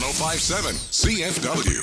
1057 CFW.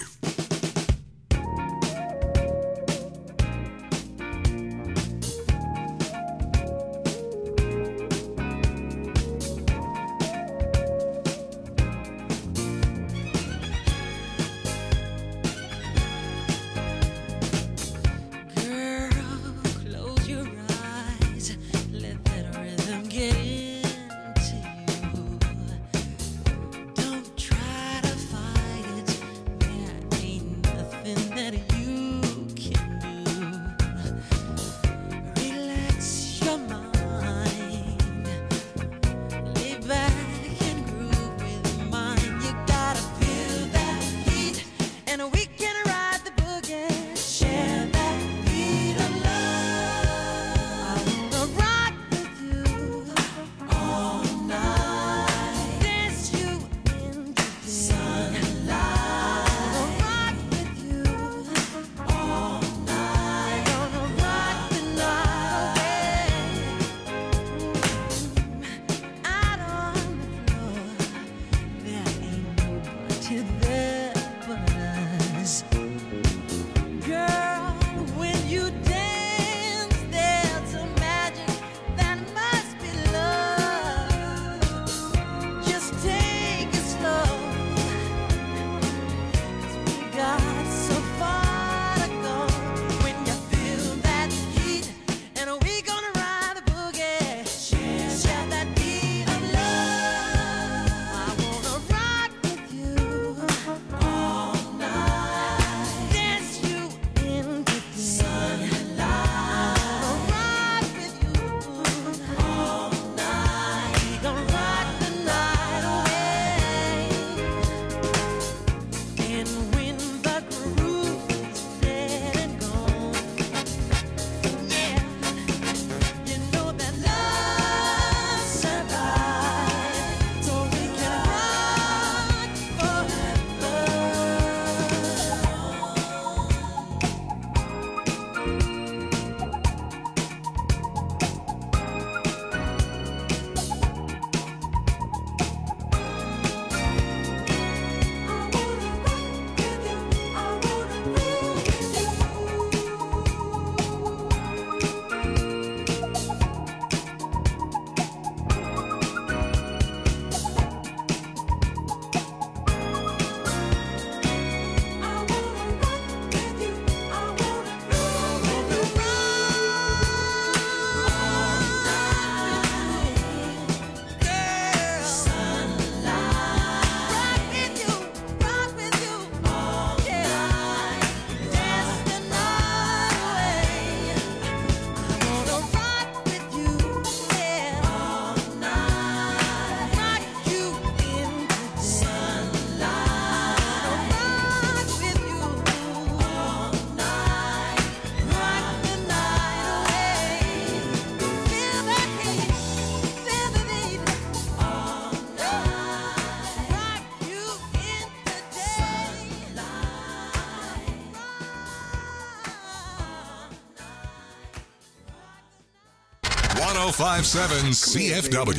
.1057 CFW. You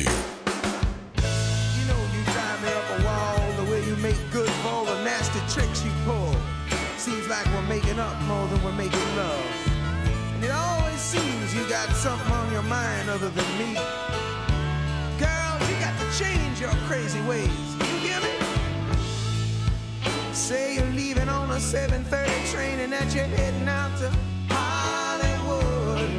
know you drive me up a wall, the way you make good for all the nasty tricks you pull. Seems like we're making up more than we're making love. And it always seems you got something on your mind other than me. Girl, you got to change your crazy ways. You hear me? Say you're leaving on a 7:30 train and that you're heading out to Hollywood.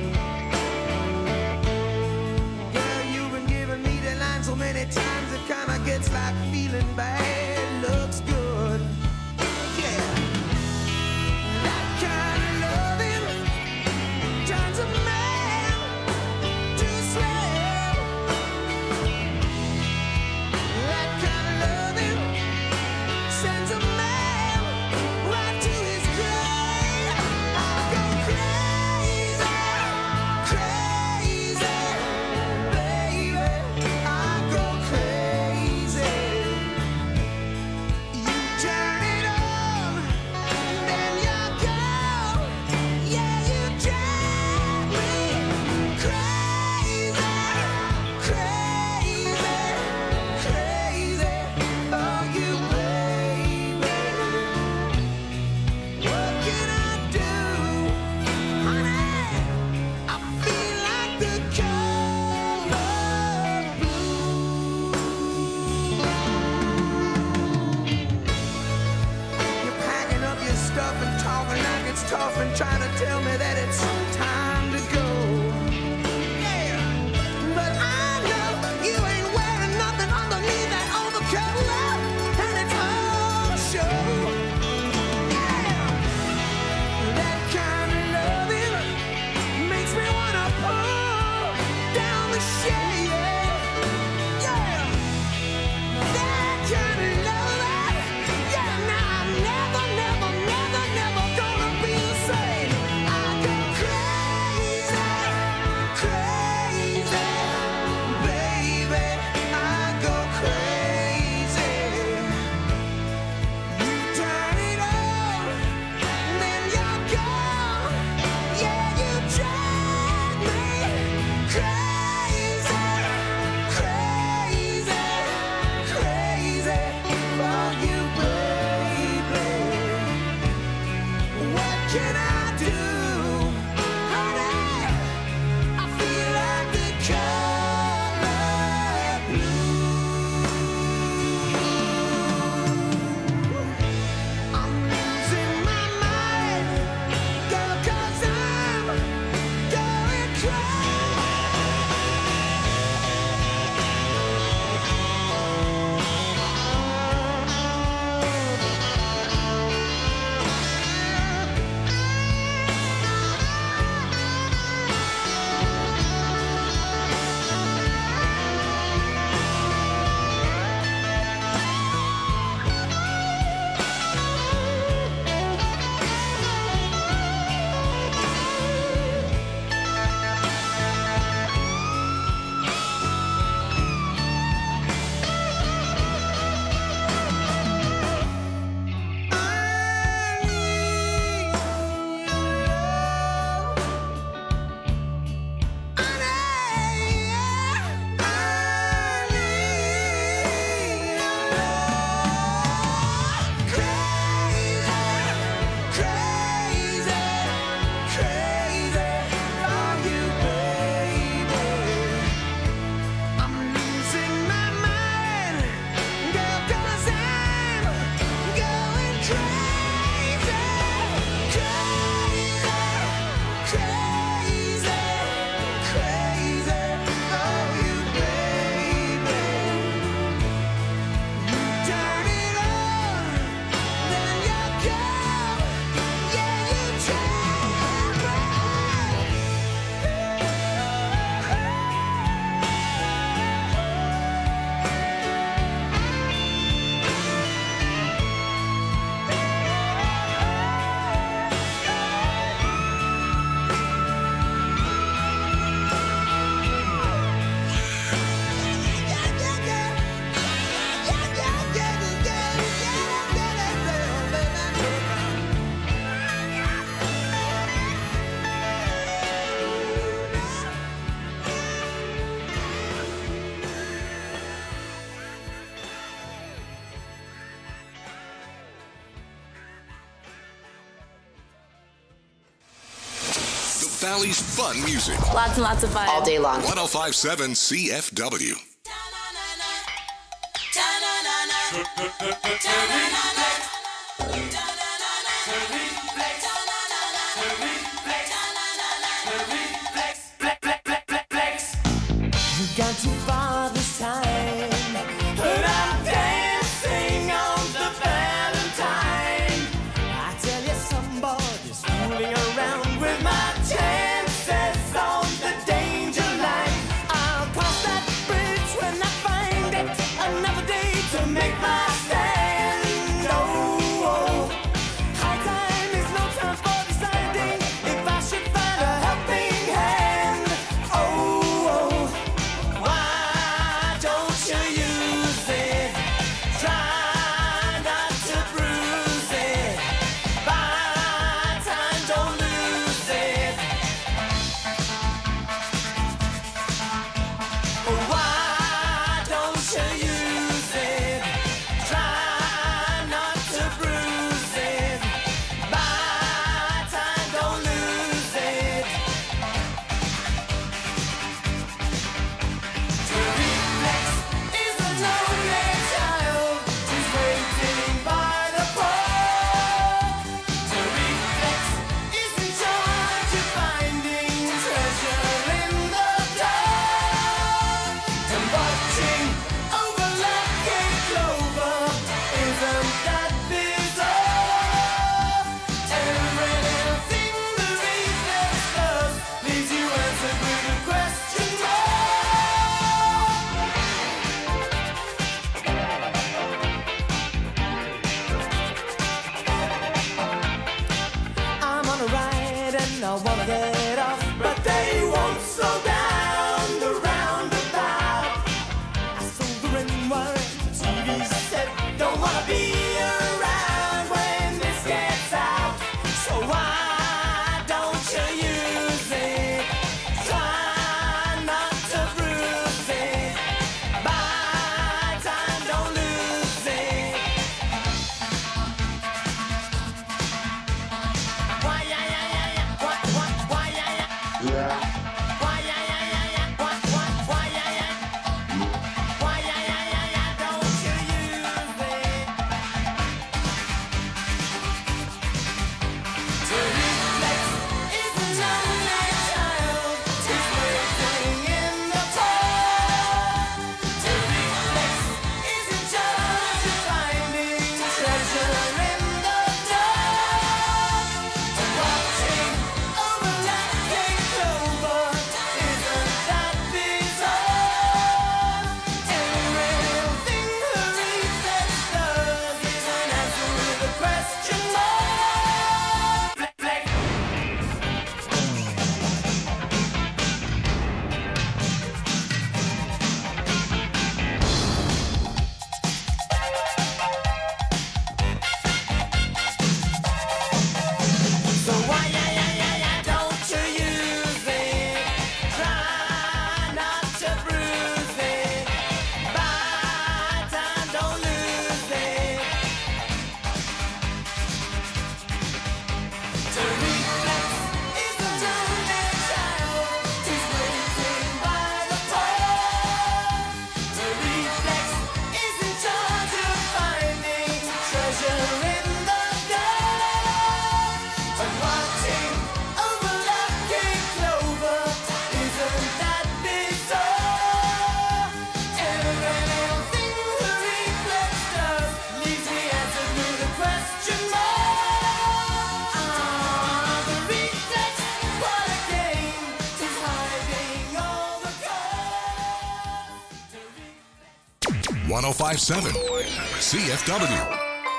So many times it kinda gets like feeling bad looks good. Yeah, that kind of loving turns a man to a slave. That kind of loving sends a man right to his grave. I go crazy, crazy, baby. Valley's fun music. Lots and lots of fun. All day long. 1057 CFW. You got too far this time, but I'm dancing on the Valentine. I tell you, somebody's fooling around with my chances on the danger line. I'll cross that bridge when I find it. Another day to make my stand. Oh, high time is no time for deciding if I should find a helping hand. Oh, why don't you use it? Try not to bruise it. Buy time, don't lose it. Why don't you use it? Try not to bruise it. Buy time, don't lose it. Reflex is a lonely child who's waiting by the pole. Reflex is in charge of finding treasure in the dark. And watching over lucky clover, isn't that bizarre? Everything the reflex does leaves you answered with a question mark. I'm on a ride and I wanna get off, but they won't slow down the roundabout. I soldering wire, TV set, don't wanna be around when this gets out. So why don't you use it? Try not to bruise it. Buy time, don't lose it. Why, yeah, yeah, yeah, yeah. Why, yeah, yeah. Why, yeah, yeah, yeah, yeah. Why, yeah, yeah. Why, yeah, yeah, yeah, yeah. Don't you use it? The reflex is a lonely child who's waiting in the cold. The reflex is in charge of finding treasure in the dark. And watching over lucky clover, isn't that bizarre? Everything the reflex does is an answer with a question mark. Reflex. So why, yeah, yeah, yeah, yeah, don't you use it? Try not to bruise it. Buy time, don't lose it. The reflex is a lonely child who's waiting by the pole. The reflex is in charge of finding treasure in the dark. And watching over lucky clover, isn't that bizarre? Everything the reflex does leaves me answered with a question mark. The reflex, what a game, is hiding all the cards. 1057 CFW.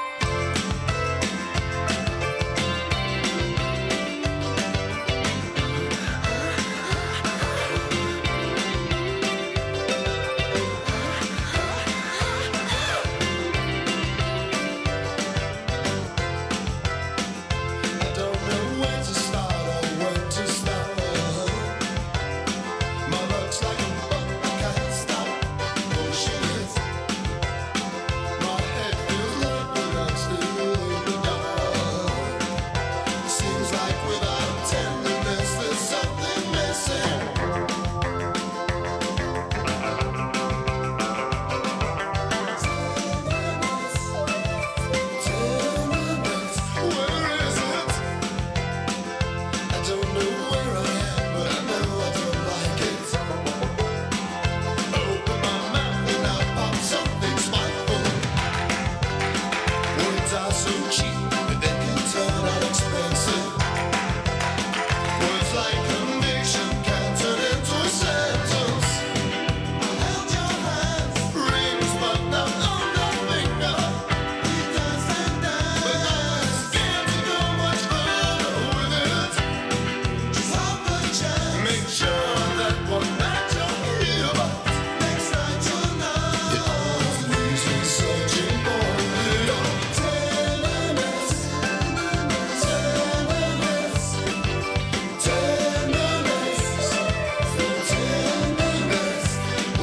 Don't know where to start or where to stop. My luck's like a bug, I can't stop. Oh shit, my head feels like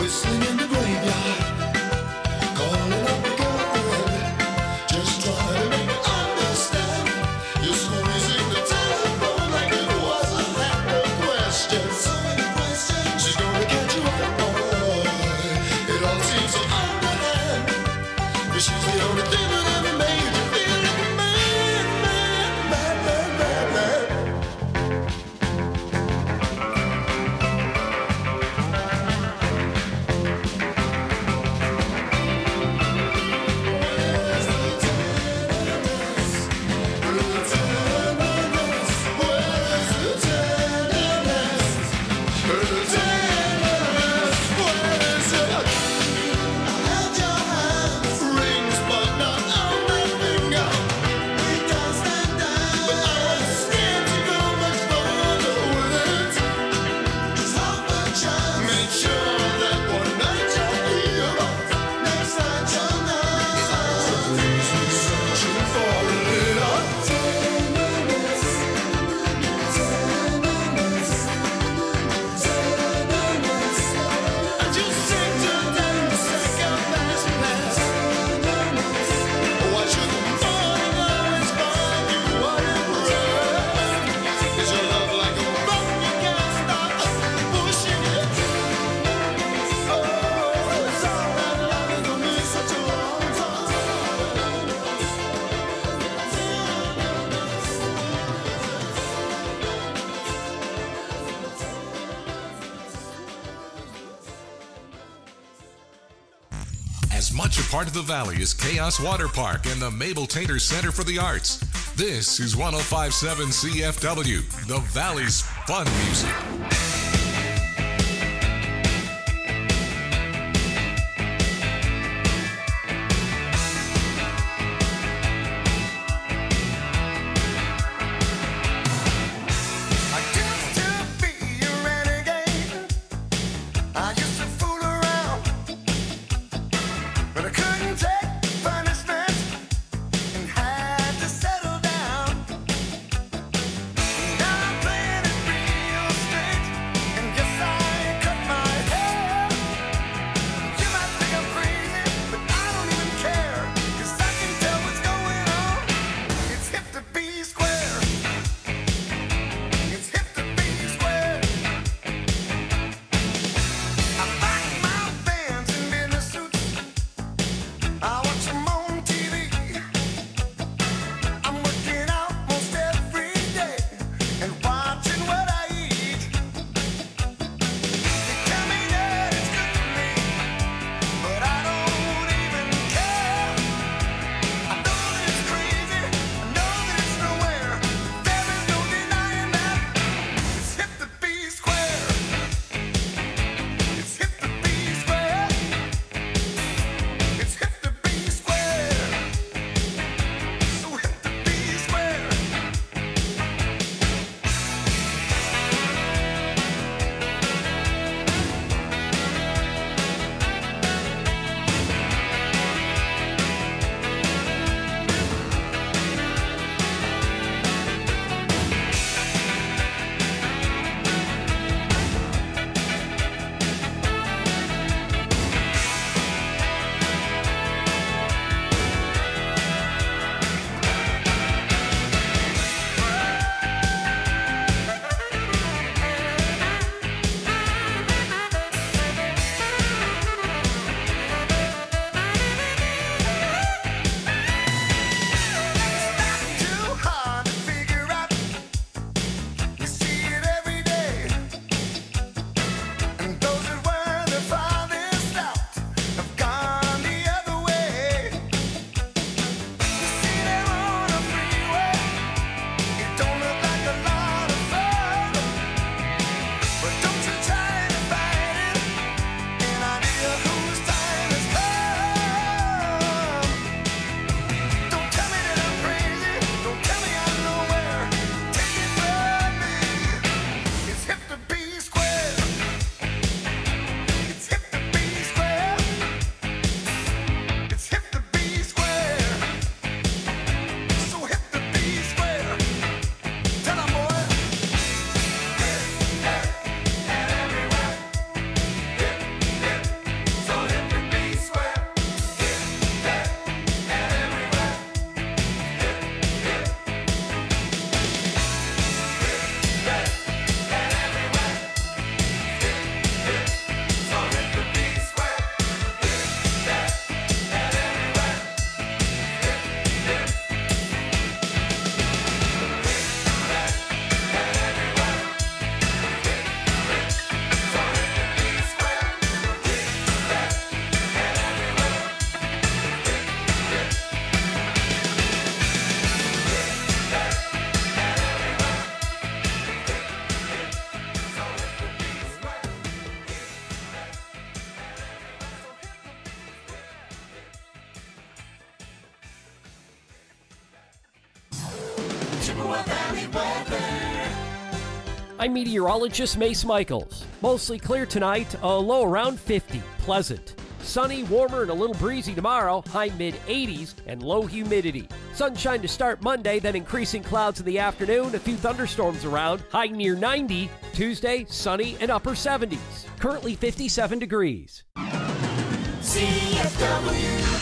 whistling in the graveyard, calling up your girlfriend, just trying to make her understand. You're squeezing the telephone like it wasn't that no question. So many questions. She's gonna catch you up, boy. It all seems so underhand, but she's the only thing that ever made you feel like a man, man, man, man, man, man. As much a part of the Valley as Chaos Water Park and the Mabel Tater Center for the Arts, this is 105.7 CFW, the Valley's fun music. I used to be a renegade. I used to fool around, but I couldn't take punishment and had to settle down. Now I'm playing it real straight. Chippewa Valley weather. I'm meteorologist Mace Michaels. Mostly clear tonight, a low around 50, pleasant. Sunny, warmer, and a little breezy tomorrow, high mid-80s, and low humidity. Sunshine to start Monday, then increasing clouds in the afternoon, a few thunderstorms around, high near 90. Tuesday, sunny and upper 70s. Currently 57 degrees. CFW.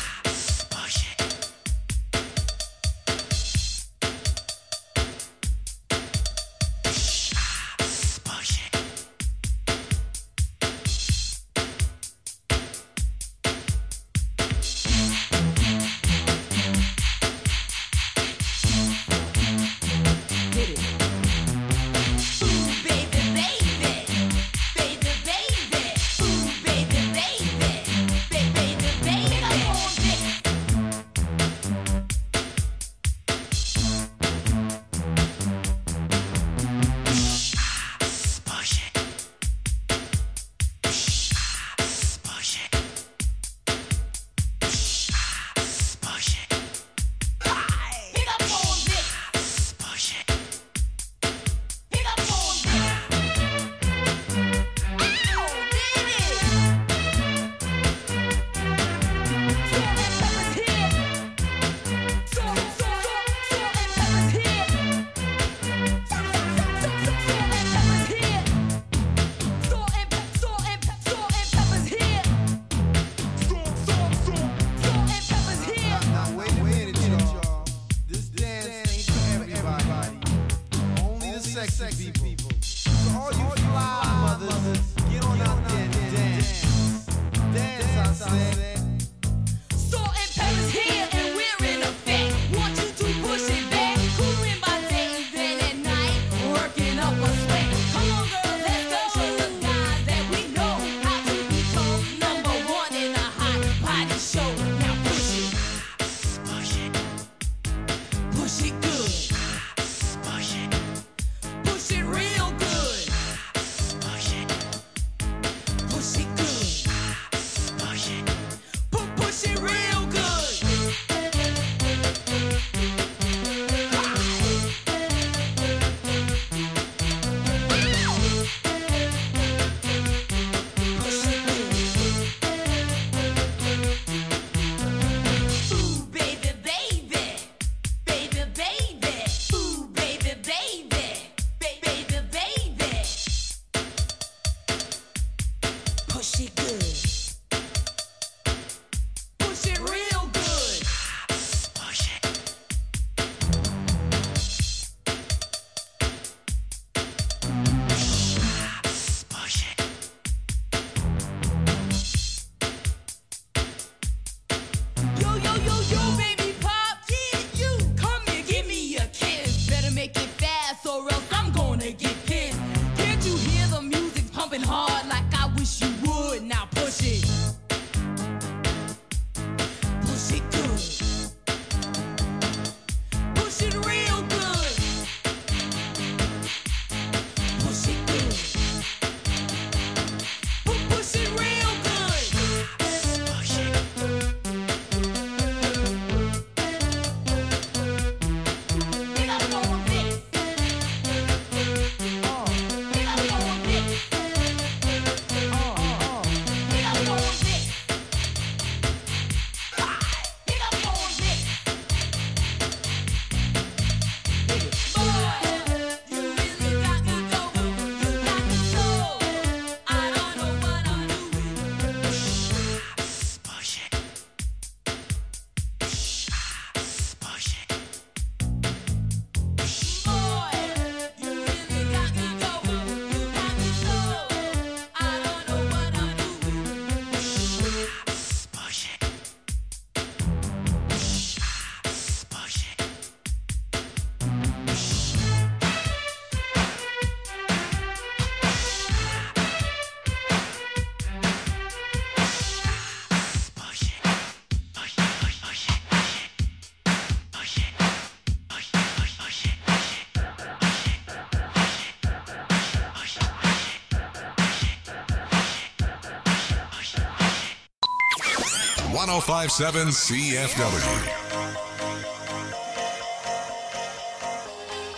.1057 CFW.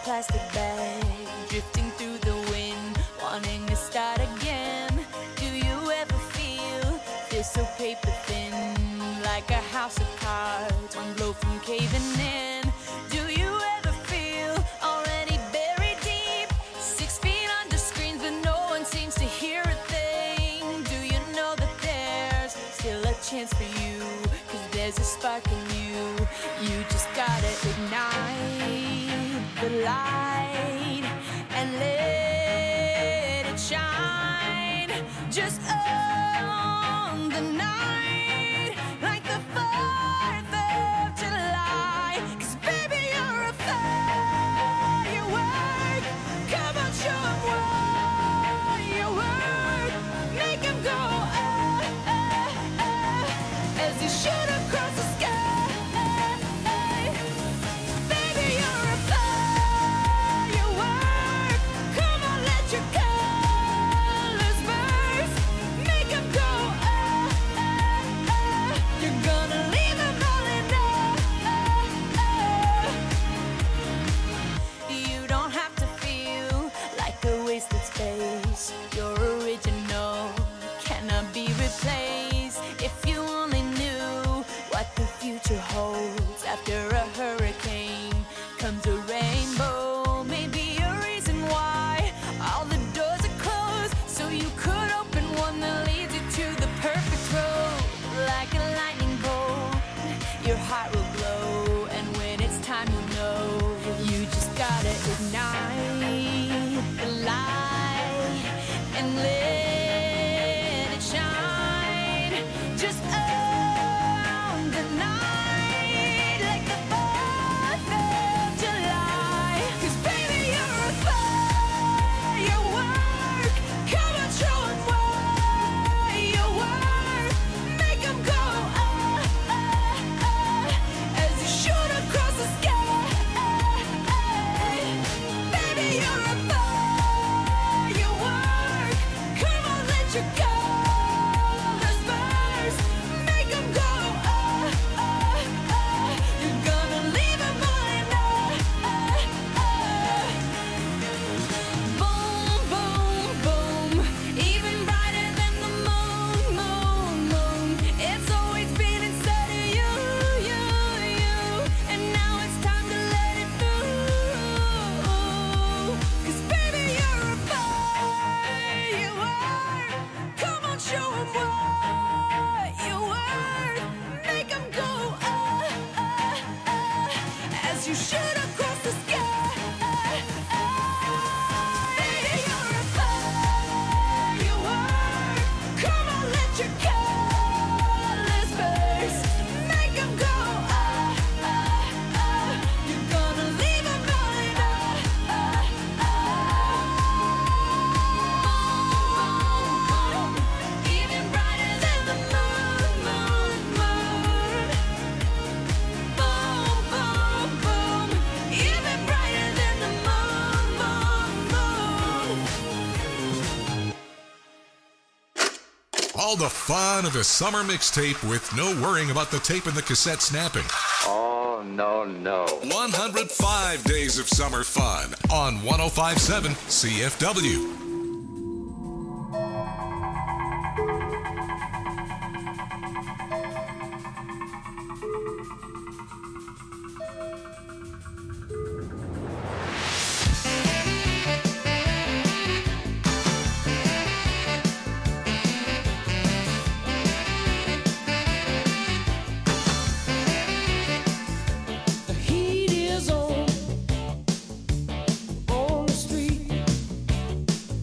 plastic bag, drifting through the wind, wanting to start again. Do you ever feel this so paper thin, like a house of cards, one blow from caving in? Do you ever feel already buried deep, 6 feet under screens, but no one seems to hear a thing? Do you know that there's still a chance for you? 'Cause there's a spark in you. You just gotta ignite the light and let it shine. Just on the night, like the 4th of July. 'Cause baby, you're a firework. Come on, show 'em what you work. Make 'em go, as you shoot across the sky. Baby, you're a firework. Come on, let your colors burst. Make 'em go, you're gonna leave 'em all in You don't have to feel like a wasted space. Your original cannot be replaced. If you only knew what the future holds, after a hurricane comes a rainbow. Maybe a reason why all the doors are closed, so you could open one that leads you to the perfect road. Like a lightning bolt, your heart will glow, and when it's time, you'll know. You just gotta ignite the light and let it shine. Just on the night, like the 4th of July. 'Cause baby, you're a firework. Come on, show 'em what you work. Make 'em go, as you shoot across the sky. Baby, you're a firework. Come on, let your colors burst. Make 'em go, you're gonna leave 'em all in Boom, boom, boom. Even brighter than the moon, moon, moon. It's always been inside of you, you, you. And now it's time to let it through. 'Cause baby, you're a firework. Come on, show 'em what you worth. Make 'em go, as you shoot across the sky. Baby, you're a firework. Come on, let your colors burst. Make 'em go, you're gonna leave 'em all in Even brighter than the moon, moon, moon. Boom, boom, boom. Even brighter than the moon, moon, moon. All the fun of a summer mixtape with no worrying about the tape and the cassette snapping. Oh, no, no. 105 days of summer fun on 105.7 CFW. The heat is on the street.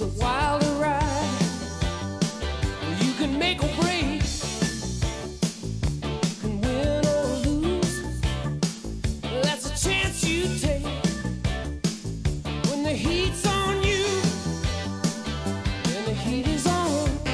a wilder ride. You can make or break, you can win or lose. That's a chance you take when the heat's on you and the heat is on.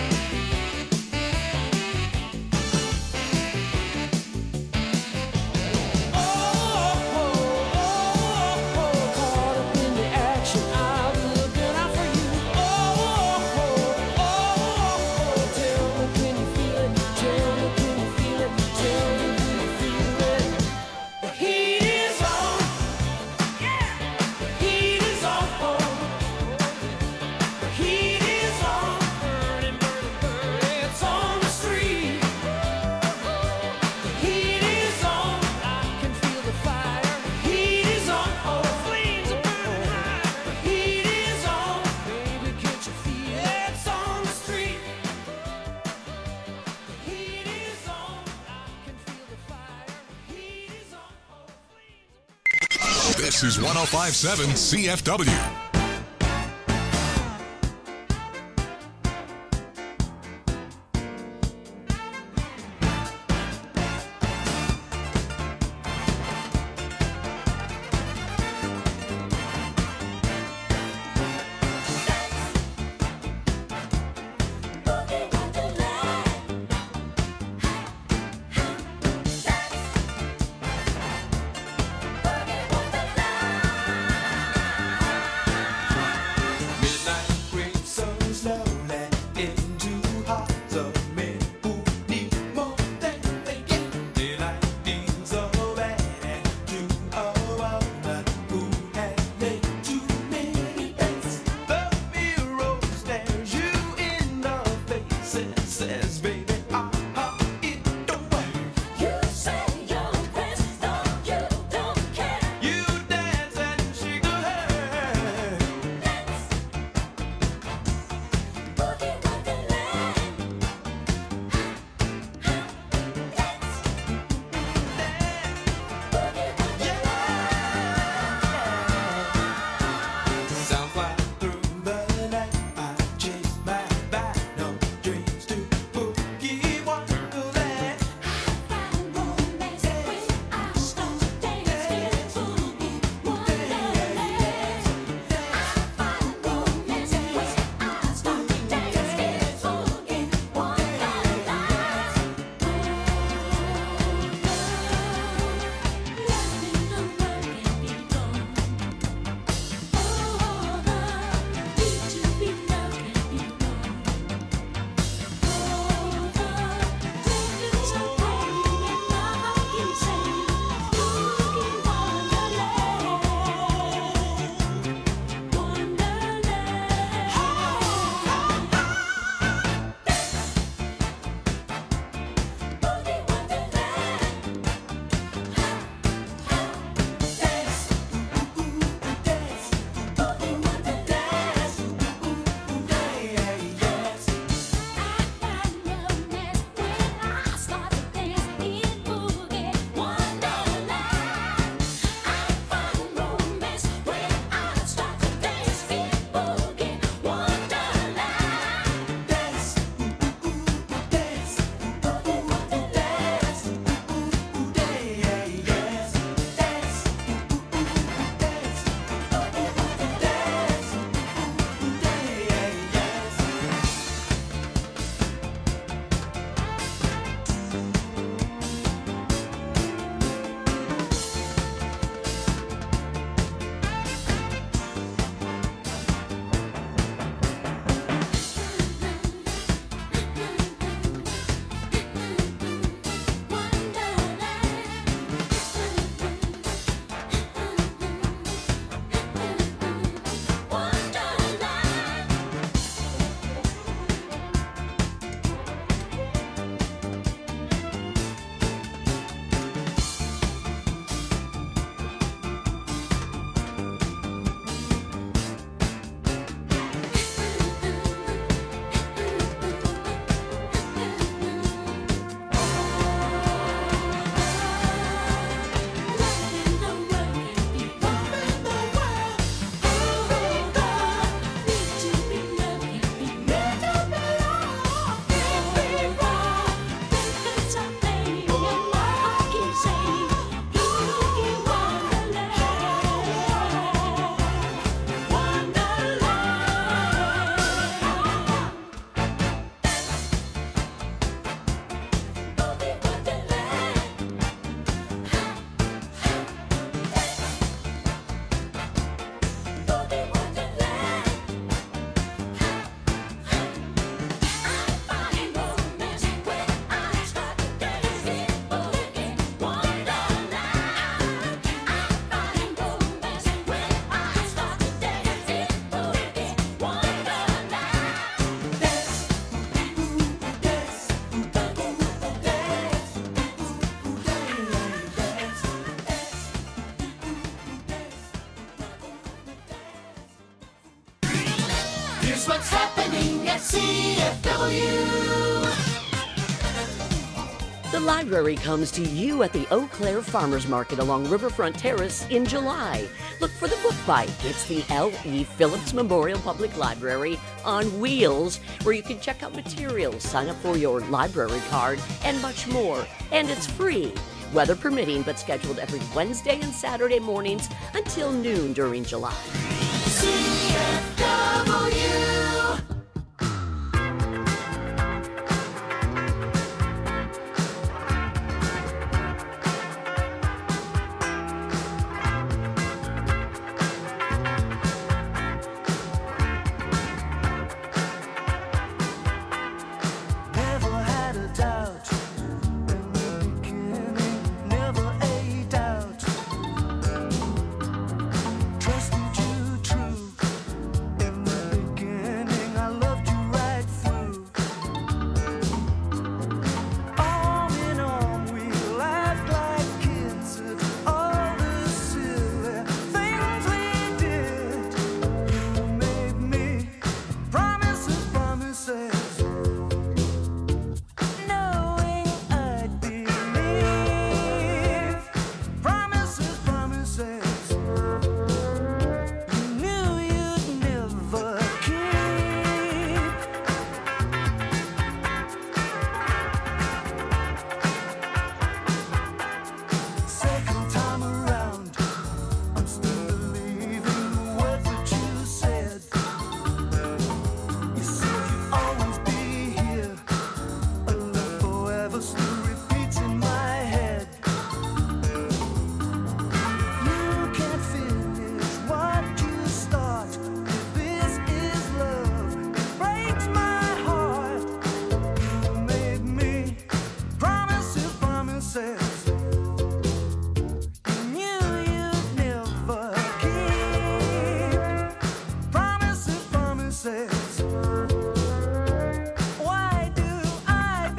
This is 105.7 CFW. Here's what's happening at CFW. The library comes to you at the Eau Claire Farmers Market along Riverfront Terrace in July. Look for the Book Bite. It's the L.E. Phillips Memorial Public Library on wheels, where you can check out materials, sign up for your library card, and much more. And it's free, weather permitting, but scheduled every Wednesday and Saturday mornings until noon during July. CFW. Never had a doubt in the beginning, never a doubt. Trusted you true in the beginning, I loved you right through. Arm in arm, we laughed like kids at all the silly things we did. You made me promises, promises. Knowing I'd believe promises, promises. You knew you'd never keep. Second time around, I'm still believing the words that you said. You said you'd always be here. A love forever still repeats in my head. You can't finish what you start. If this is love, it breaks my heart. You made me promises, promises. You knew you'd never keep. Promises, promises. Why do I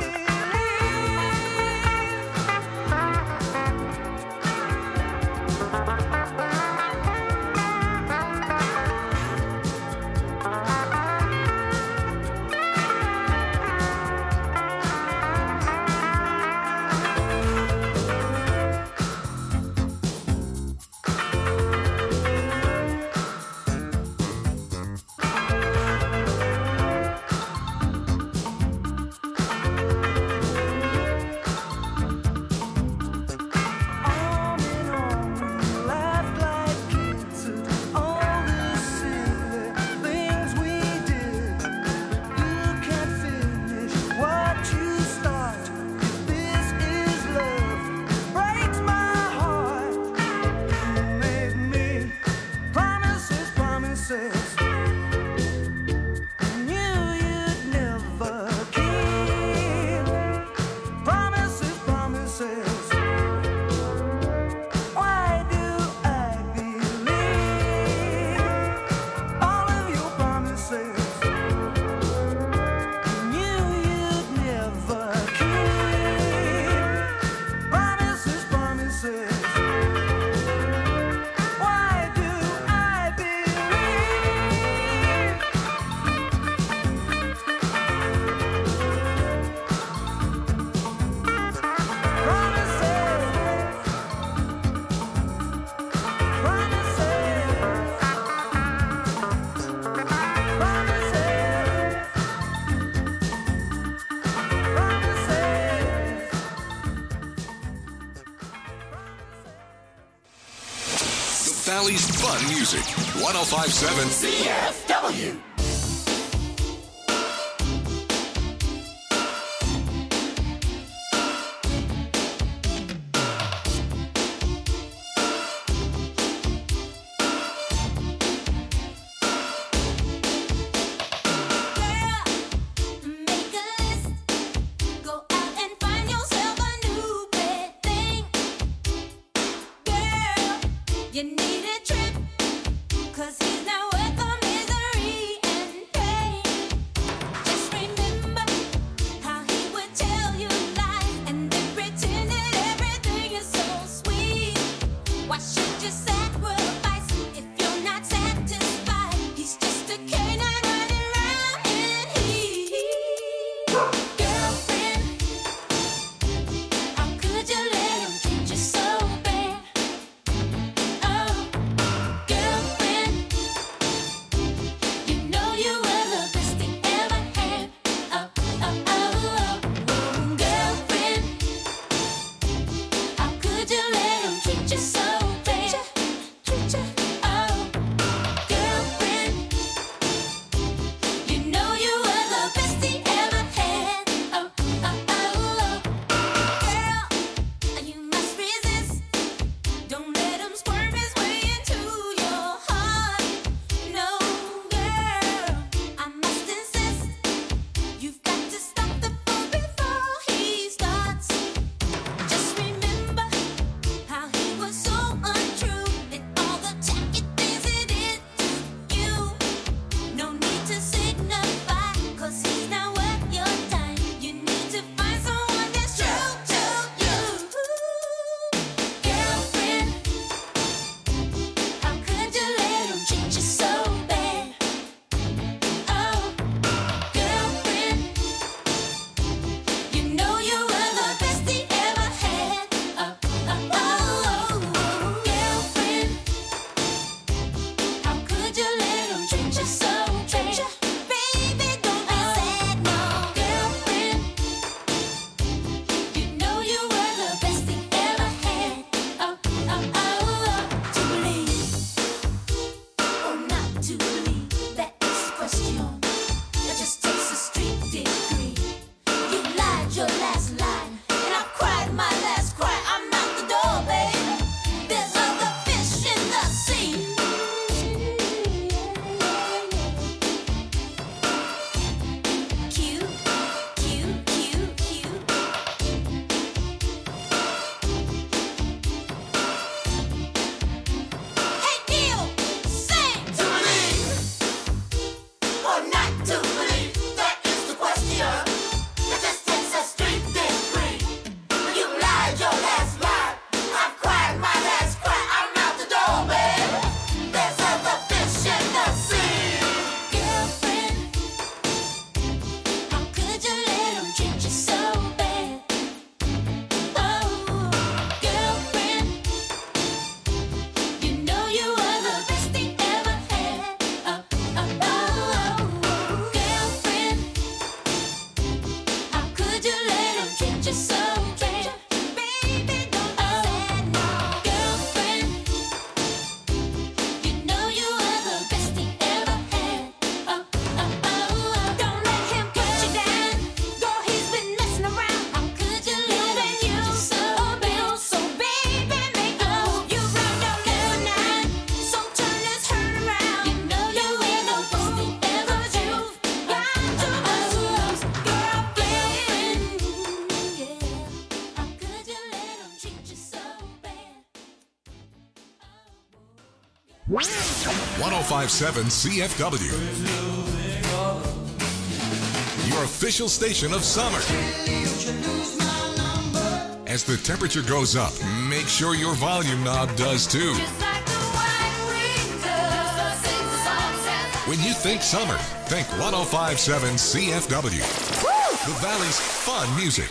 Arm in arm, we laughed like kids at all the silly things we did. You can't finish what you start. If this is love, it breaks my heart. You made me promises, promises. You knew you'd never keep. Promises, promises. Why do I believe all of your promises? You knew you'd never keep. Promises, promises. Why do I believe? The Valley's fun music. 1057 CFW. Make a list. Go out and find yourself a new bed thing. Girl, you need a trip. 'Cause he's not worth the misery. 1057 CFW. Your official station of summer. As the temperature goes up, make sure your volume knob does too. When you think summer, think 1057 CFW. The Valley's fun music.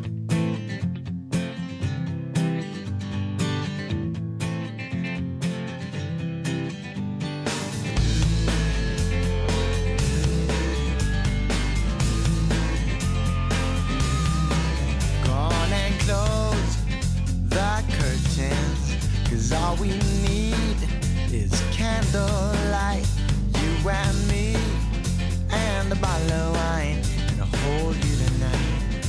Gone and close the curtains, 'cause all we need is candlelight. You and me, and a bottle of wine, and I'll hold you tonight.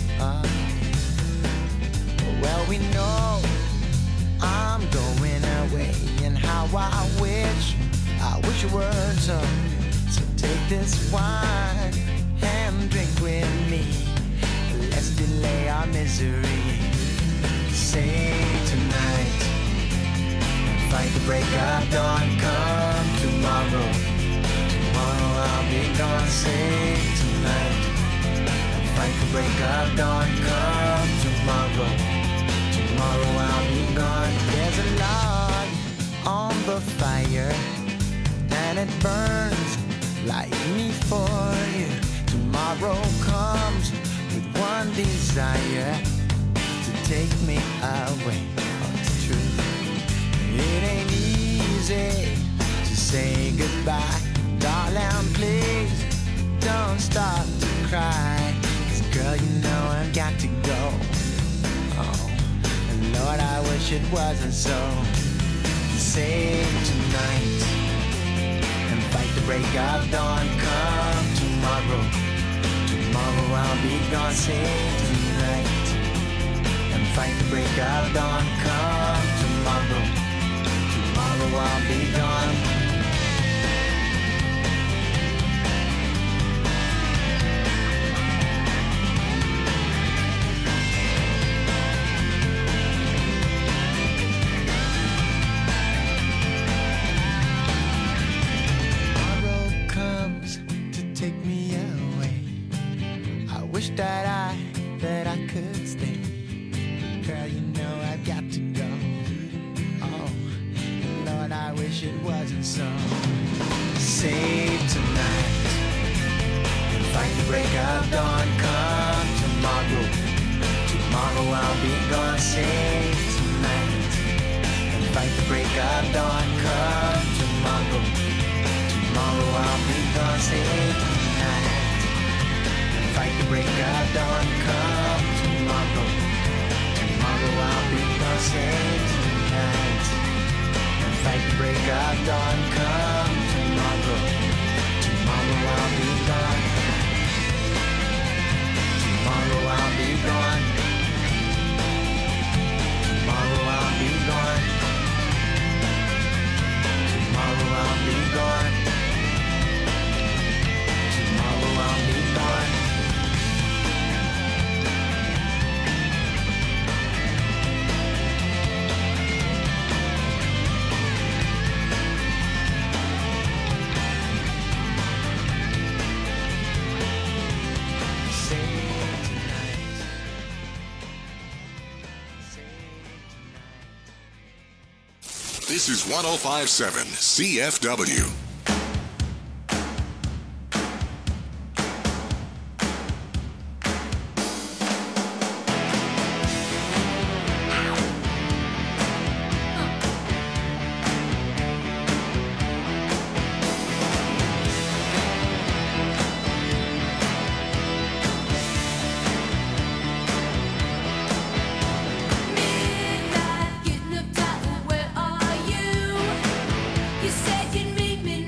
Well, we know I'm going away, and how I wish it were so. So take this wine and drink with me. Let's delay our misery. Say tonight, fight the break of dawn. Come tomorrow. Tomorrow I'll be gone. Say tonight, fight the break of dawn. Come tomorrow. Tomorrow I'll be gone. There's a log on the fire, and it burns like me for you. Tomorrow comes with one desire, to take me away. Oh, it's true. It ain't easy to say goodbye. Darling, please don't start to cry. 'Cause girl, you know I've got to go. Oh, and Lord, I wish it wasn't so. Say tonight, and fight the break of dawn. Come tomorrow. Tomorrow I'll be gone. Say tonight, and fight the break of dawn. Come tomorrow. Tomorrow I'll be gone. Tomorrow comes to take me away. I wish that I could stay. Girl, you know I've got to go. Oh, Lord, I wish it wasn't so. Save tonight, and fight the break of dawn. Come tomorrow. Tomorrow I'll be gone. Save tonight, and fight the break of dawn. Come tomorrow. Tomorrow I'll be gone. Save tonight, and fight the break of dawn. Come tomorrow. Tomorrow I'll be gone. Save tonight, and fight the break of dawn. Come tomorrow. Tomorrow I'll be gone. Tomorrow I'll be gone. Tomorrow I'll be gone. Tomorrow I'll be gone. Tomorrow I'll be gone. This is 1057 CFW. Midnight, getting up tight, where are you? You said you'd meet me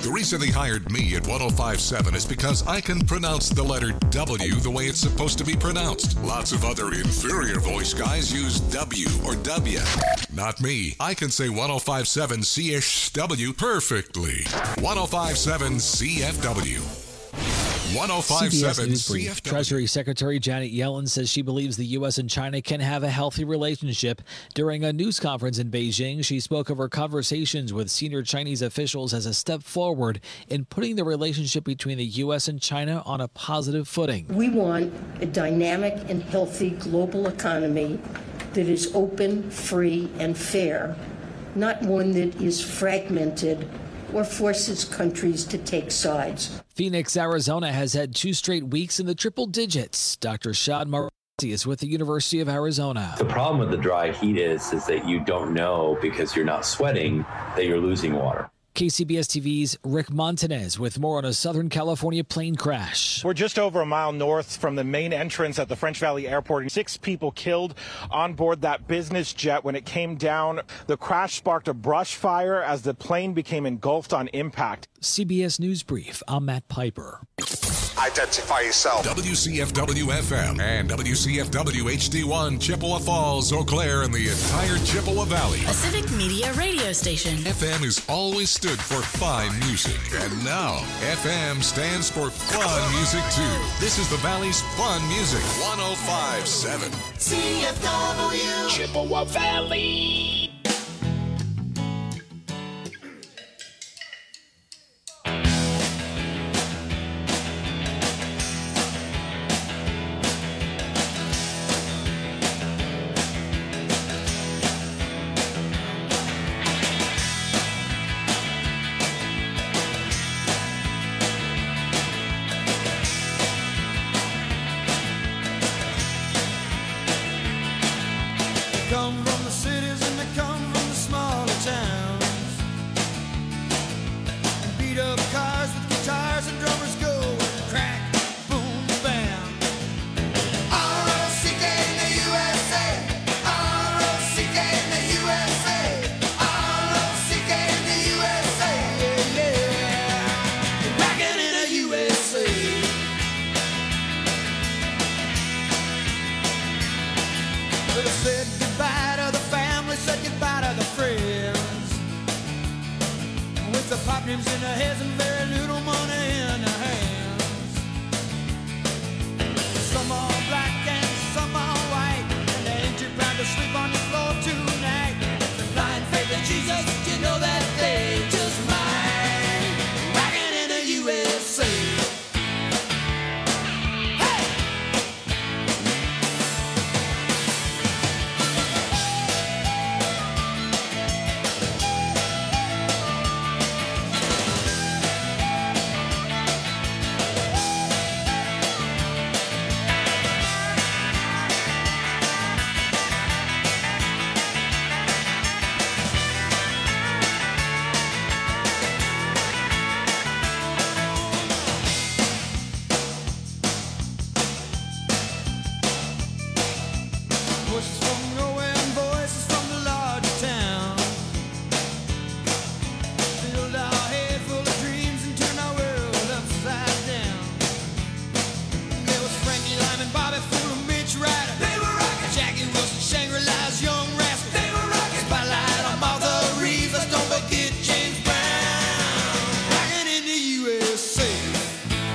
The reason they hired me at 105.7 is because I can pronounce the letter W the way it's supposed to be pronounced. Lots of other inferior voice guys use W or W. Not me. I can say 105.7 CSW perfectly. 105.7 CFW. 105.7 CBS News Brief. CFW. Treasury Secretary Janet Yellen says she believes the U.S. and China can have a healthy relationship. During a news conference in Beijing, she spoke of her conversations with senior Chinese officials as a step forward in putting the relationship between the U.S. and China on a positive footing. We want a dynamic and healthy global economy that is open, free, and fair, not one that is fragmented or forces countries to take sides. Phoenix, Arizona has had 2 straight weeks in the triple digits. Dr. Shad Marazzi is with the University of Arizona. The problem with the dry heat is that you don't know, because you're not sweating, that you're losing water. KCBS TV's Rick Montanez with more on a Southern California plane crash. We're just over a mile north from the main entrance at the French Valley Airport. 6 people killed on board that business jet when it came down. The crash sparked a brush fire as the plane became engulfed on impact. CBS News Brief, I'm Matt Piper. Identify yourself. WCFW FM and WCFW HD1, Chippewa Falls, Eau Claire, and the entire Chippewa Valley. A civic media radio station. FM has always stood for fine music, and now FM stands for fun music too. This is the Valley's fun music. 105.7 CFW Chippewa Valley. Come from the city